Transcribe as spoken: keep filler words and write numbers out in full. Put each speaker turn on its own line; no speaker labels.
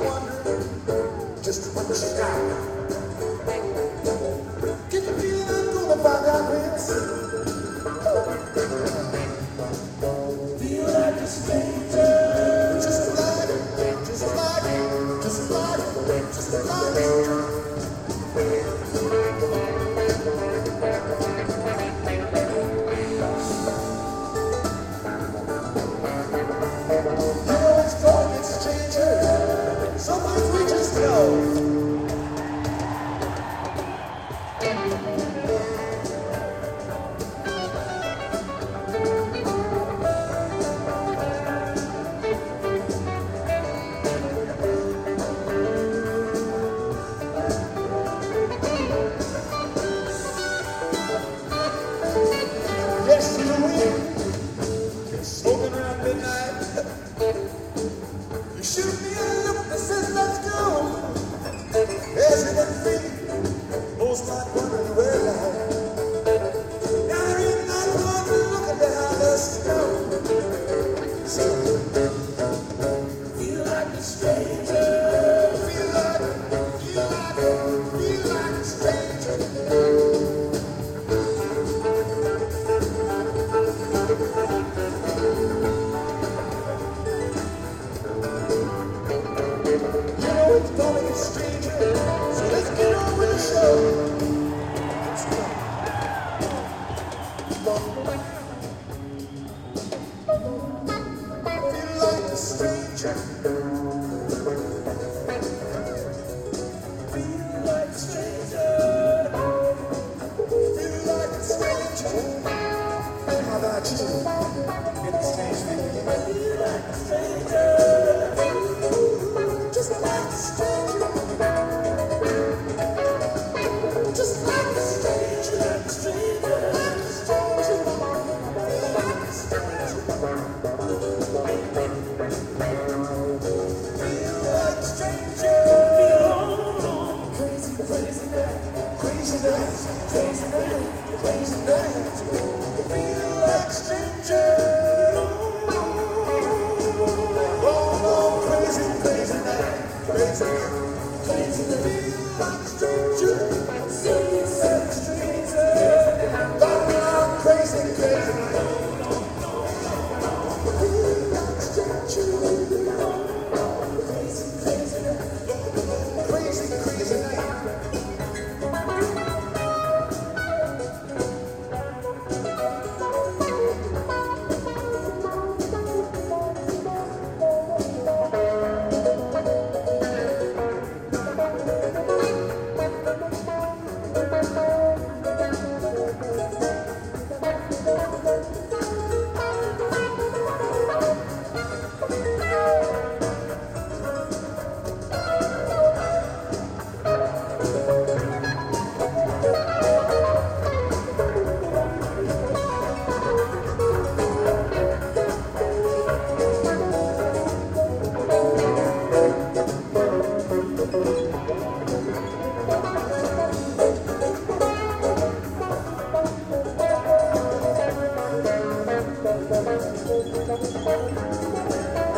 wondering just what you got. Get the feeling I'm gonna find out real soon. Feel like a stranger, just like, just like, just like, just like. Yes, you will. Smoking around midnight. You shoot me a look that says let's go. As you can see, most like wondering where life. Now there ain't not one look at how let's go. So, feel like a stranger. Feel like, feel like, feel like a stranger. It's gonna get stranger, so let's get on with the show. Let's go. Feel like a stranger. Feel like a stranger. Feel like a stranger. How about you? Get a strange feeling. Feel like a stranger. Just like a stranger. Just like a stranger, like a stranger, like a stranger, like a stranger. Feel like a stranger. Crazy, crazy night, crazy night, crazy night, crazy night. Feel like a stranger. Oh, oh, crazy, crazy night. Crazy, crazy, feel like a stranger. See you, stranger. Oh, crazy, crazy. Feel like a stranger. Crazy, crazy, crazy, crazy night. Thank you.